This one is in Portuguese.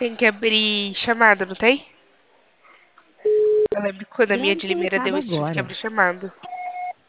Tem que abrir chamada, não tem? Eu lembro que quando a minha Deve de ser Limeira deu recado isso, tive que agora. abrir chamada.